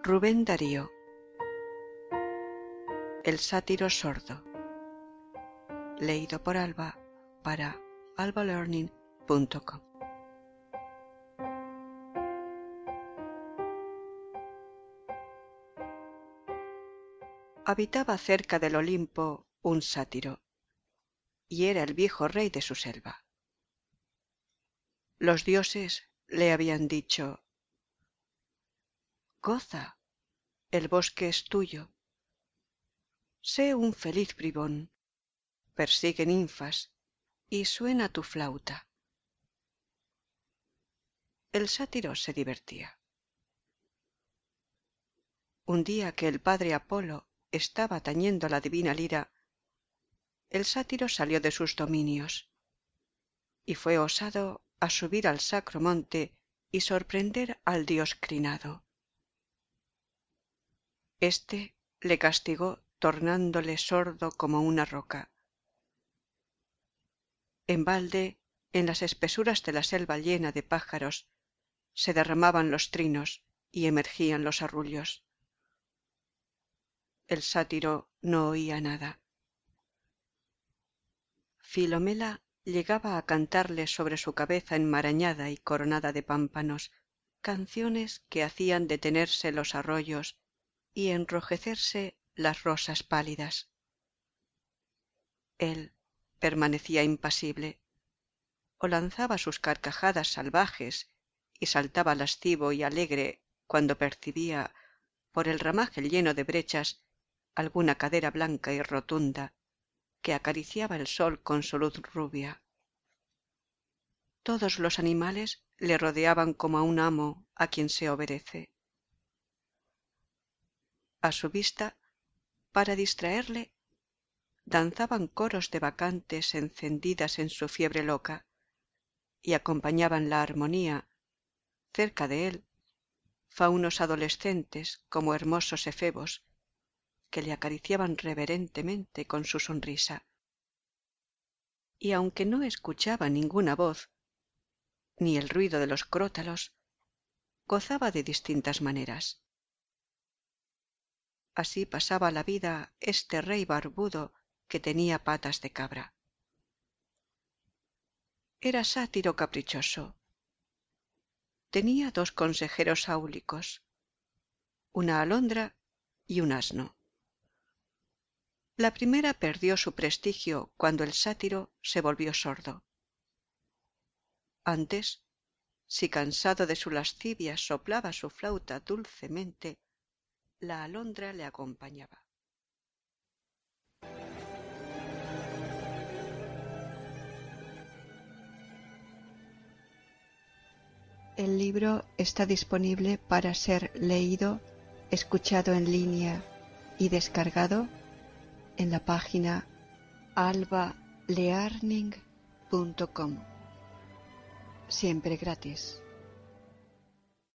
Rubén Darío. El sátiro sordo. Leído por Alba para albalearning.com. Habitaba cerca del Olimpo un sátiro, y era el viejo rey de su selva. Los dioses le habían dicho: «Goza, el bosque es tuyo. Sé un feliz bribón, persigue ninfas y suena tu flauta». El sátiro se divertía. Un día que el padre Apolo estaba tañendo la divina lira, el sátiro salió de sus dominios y fue osado a subir al sacro monte y sorprender al dios crinado. Este le castigó tornándole sordo como una roca. En balde, en las espesuras de la selva llena de pájaros, se derramaban los trinos y emergían los arrullos. El sátiro no oía nada. Filomela llegaba a cantarle sobre su cabeza enmarañada y coronada de pámpanos canciones que hacían detenerse los arroyos y enrojecerse las rosas pálidas. Él permanecía impasible, o lanzaba sus carcajadas salvajes y saltaba lascivo y alegre cuando percibía, por el ramaje lleno de brechas, alguna cadera blanca y rotunda que acariciaba el sol con su luz rubia. Todos los animales le rodeaban como a un amo a quien se obedece. A su vista, para distraerle, danzaban coros de bacantes encendidas en su fiebre loca, y acompañaban la armonía, cerca de él, faunos adolescentes como hermosos efebos, que le acariciaban reverentemente con su sonrisa. Y aunque no escuchaba ninguna voz, ni el ruido de los crótalos, gozaba de distintas maneras. Así pasaba la vida este rey barbudo que tenía patas de cabra. Era sátiro caprichoso. Tenía dos consejeros áulicos, una alondra y un asno. La primera perdió su prestigio cuando el sátiro se volvió sordo. Antes, si cansado de su lascivia soplaba su flauta dulcemente, la alondra le acompañaba. El libro está disponible para ser leído, escuchado en línea y descargado en la página albalearning.com. Siempre gratis.